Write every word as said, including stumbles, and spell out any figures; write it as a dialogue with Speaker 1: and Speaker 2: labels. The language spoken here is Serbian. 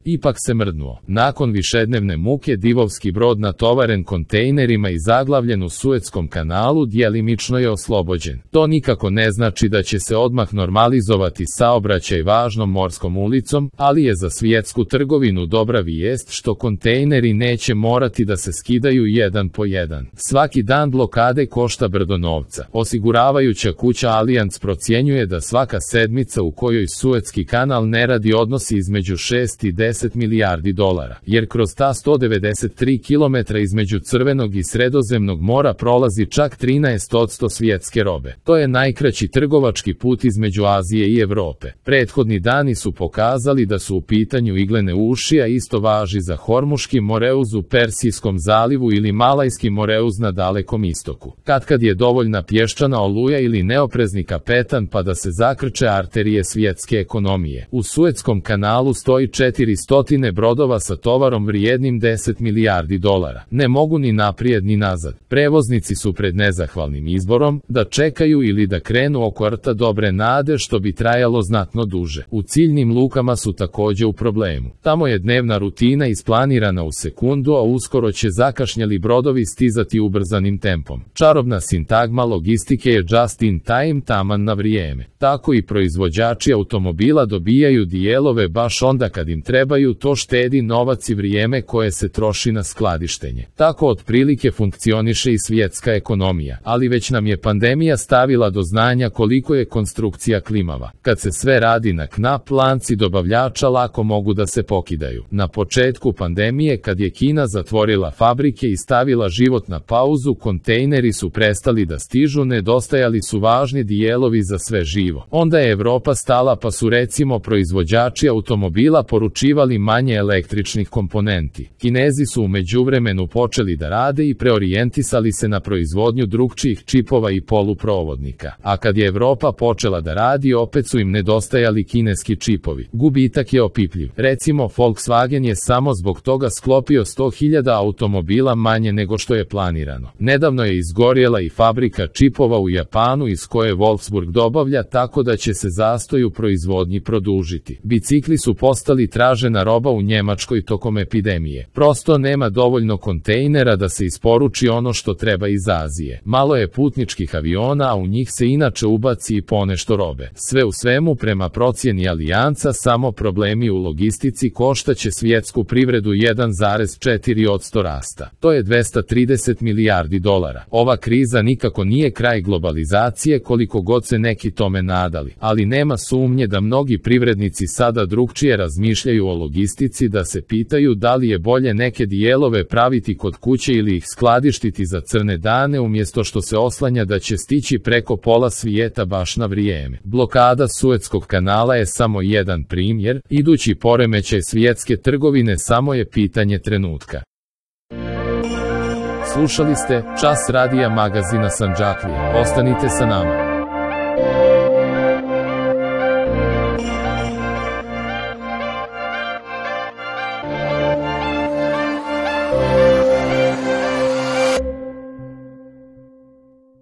Speaker 1: Ipak se mrdnuo. Nakon višednevne muke divovski brod natovaren kontejnerima i zaglavljen u Suetskom kanalu djelimično je oslobođen. To nikako ne znači da će se odmah normalizovati saobraćaj važnom morskom ulicom, ali je za svjetsku trgovinu dobra vijest što kontejneri neće morati da se skidaju jedan po jedan. Svaki dan blokade košta brdo novca. Osiguravajuća kuća Allianz procjenjuje da svaka sedmica u kojoj Suetski kanal ne radi odnosi između šest i deset milijardi dolara, jer kroz ta sto devedeset tri kilometra između Crvenog i Sredozemnog mora prolazi čak trinaest posto svjetske robe. To je najkraći trgovački put između Azije i Evrope. Prethodni dani su pokazali da su u pitanju iglene uši, a isto važi za Hormuški moreuz u Persijskom zalivu ili Malajski moreuz na Dalekom istoku. Katkad je dovoljna pješčana oluja ili neoprezni kapetan pa da se zakrče arterije svjetske ekonomije. U Suetskom kanalu stoji četiristo brodova sa tovarom vrijednim deset milijardi dolara. Ne mogu ni naprijed ni nazad. Prevoznici su pred nezahvalnim izborom, da čekaju ili da krenu oko rta dobre nade što bi trajalo znatno duže. U ciljnim lukama su također u problemu. Tamo je dnevna rutina isplanirana u sekundu, a uskoro će zakašnjeli brodovi stizati ubrzanim tempom. Čarobna sintagma logistike je just in time, taman na vrijeme. Tako i proizvođači automobila dobijaju dijelove baš onda kad im trebaju, to štedi novac i vrijeme koje se troši na skladištenje. Tako otprilike funkcioniše i svjetska ekonomija, ali već nam je pandemija stavila do znanja koliko je konstrukcija klimava. Kad se sve radi na knap, lanci dobavljača lako mogu da se pokidaju. Na početku pandemije, kad je Kina zatvorila fabrike i stavila život na pauzu, kontejneri su prestali da stižu, nedostajali su važni dijelovi za sve živo. Onda je Evropa stala pa su recimo proizvođači automobila poručivali manje električnih komponenti. Kinezi su u međuvremenu počeli da rade i preorijentisali se na proizvodnju drugčijih čipova i poluprovodnika. A kad je Evropa počela da radi, opet su im nedostajali kineski čipovi. Gubitak je opipljiv. Recimo, Volkswagen je samo zbog toga sklopio sto hiljada automobila manje nego što je planirano. Nedavno je izgorjela i fabrika čipova u Japanu iz koje Wolfsburg dobavlja, tako da će se zastoj u proizvodnji produžiti. Bicikli su postali tražena roba u Njemačkoj tokom epidemije. Prosto nema dovoljno kontejnera da se isporuči ono što treba iz Azije. Malo je putničkih aviona, a u njih se inače ubaci i ponešto robe. Sve u svemu, prema procjeni Alijanca, samo problemi u logistici koštaće svjetsku privredu jedan zarez četiri posto rasta. To je dvesta trideset milijardi dolara. Ova kriza nikako nije kraj globalizacije koliko god se neki tome nadali, ali nema sumnje da mnogi privrednici sada drugčije razmišljaju o logistici, da se pitaju da li je bolje neke dijelove praviti kod kuće ili ih skladištiti za crne dane umjesto što se oslanja da će stići preko pola svijeta baš na vrijeme. Blokada Suetskog kanala je samo jedan primjer, idući poremećaj svjetske trgovine samo je pitanje trenutka. Slušali ste Čas radija magazina Sandžaklija. Ostanite sa nama.